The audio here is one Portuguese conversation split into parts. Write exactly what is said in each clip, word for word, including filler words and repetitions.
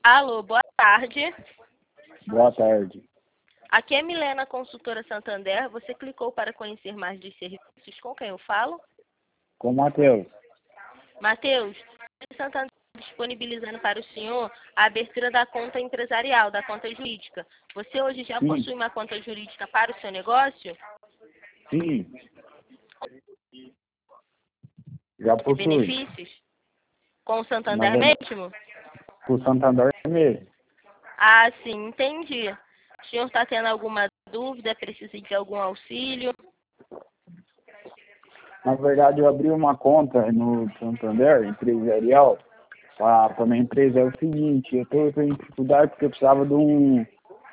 Alô, boa tarde. Boa tarde. Aqui é Milena, consultora Santander. Você clicou para conhecer mais dos serviços. Com quem eu falo? Com o Matheus. Matheus, Santander está disponibilizando para o senhor a abertura da conta empresarial, da conta jurídica. Você hoje já Sim. possui uma conta jurídica para o seu negócio? Sim. Já Tem possui. benefícios? Com o Santander Mas é mesmo? com o Santander mesmo. Ah, sim, entendi. O senhor está tendo alguma dúvida? Precisa de algum auxílio? Na verdade, eu abri uma conta no Santander, empresarial, para a minha empresa. É o seguinte, eu estou em dificuldade porque eu precisava de um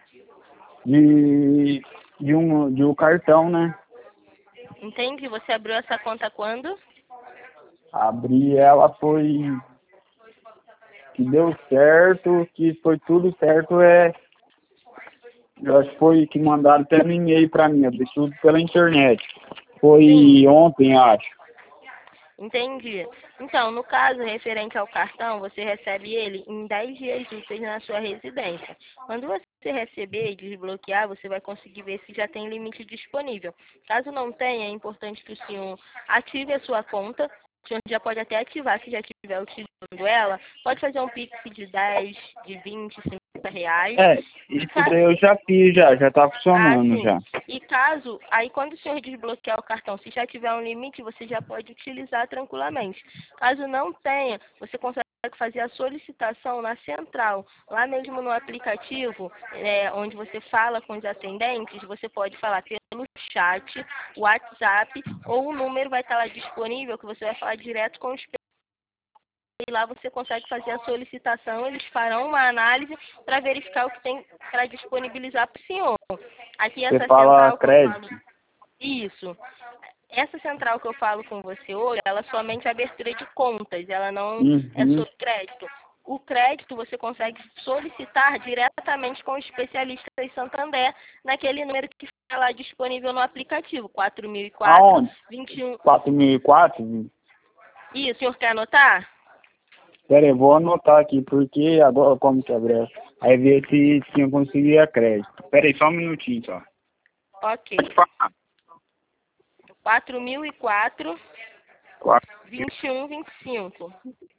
de, de um de um cartão, né? Entendi. Você abriu essa conta quando? Abri ela, foi que deu certo, que foi tudo certo, é eu acho que foi que mandaram até no e-mail para mim, abri tudo pela internet. Foi Sim. ontem, acho. Entendi. Então, no caso referente ao cartão, você recebe ele em dez dias úteis na sua residência. Quando você receber e desbloquear, você vai conseguir ver se já tem limite disponível. Caso não tenha, é importante que o senhor ative a sua conta. O senhor já pode até ativar, se já estiver utilizando ela. Pode fazer um Pix de dez, de vinte, cinquenta reais. É, isso daí eu já fiz, já, já tá Ah, funcionando sim. já. E caso, aí quando o senhor desbloquear o cartão, se já tiver um limite, você já pode utilizar tranquilamente. Caso não tenha, você consegue fazer a solicitação na central. Lá mesmo no aplicativo, é, onde você fala com os atendentes, você pode falar pelo chat, WhatsApp, ou o número vai estar lá disponível, que você vai falar direto com os e lá você consegue fazer a solicitação, eles farão uma análise para verificar o que tem para disponibilizar para o senhor. Aqui Você essa fala central que eu crédito. falo, isso, essa central que eu falo com você hoje, ela é somente abertura de contas, ela não é Uhum. sobre crédito. O crédito você consegue solicitar diretamente com o especialista em Santander, naquele número que fica lá disponível no aplicativo, quatro mil e quatro, Aonde? vinte e um. quatro mil e quatro? Ih, o senhor quer anotar? Pera aí, vou anotar aqui, porque agora como que abre? Aí ver se tinha conseguido a crédito. Pera aí, só um minutinho só. Ok. Pode falar. quatro mil e quatro, Quatro. vinte e um, vinte e cinco.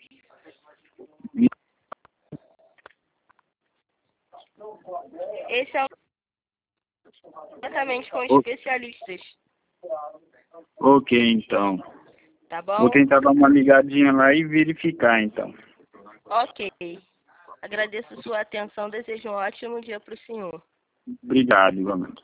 Esse é o diretamente com O- especialistas, Ok, então. tá Vou bom? tentar dar uma ligadinha lá e verificar, então. Ok. Agradeço sua atenção, desejo um ótimo dia para o senhor. Obrigado, igualmente.